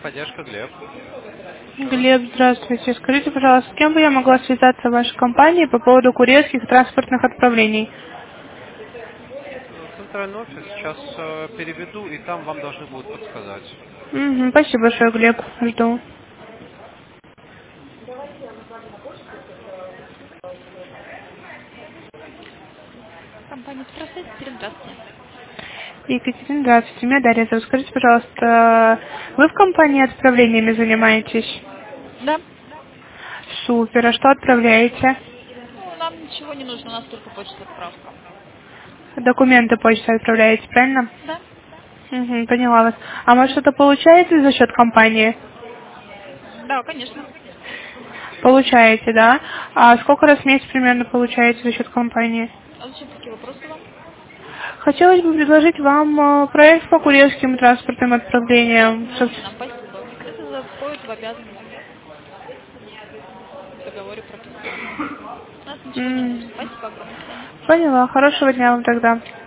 Техподдержка, Глеб. Глеб, здравствуйте. Скажите, пожалуйста, с кем бы я могла связаться в вашей компании по поводу курьерских транспортных отправлений? Центральный офис. Сейчас переведу, и там вам должны будут подсказать. Спасибо большое, Глеб. Жду. Компания «Экспресс», здравствуйте. Екатерина, здравствуйте. Меня Дарья зовут. Скажите, пожалуйста, вы в компании отправлениями занимаетесь? Да. Супер. А что отправляете? Ну, нам ничего не нужно, у нас только почта отправка. Документы почтой отправляете, правильно? Да. Поняла вас. А может что-то получаете за счет компании? Да, конечно. Получаете, да? А сколько раз в месяц примерно получаете за счет компании? А зачем такие вопросы вам? Хотелось бы предложить вам проект по курьерским транспортным отправлениям. Не нужно нам, спасибо. Это входит в обязанности. В договоре прописано. У нас ничего не нужно. Спасибо огромное. До свидания. Поняла. Хорошего дня вам тогда.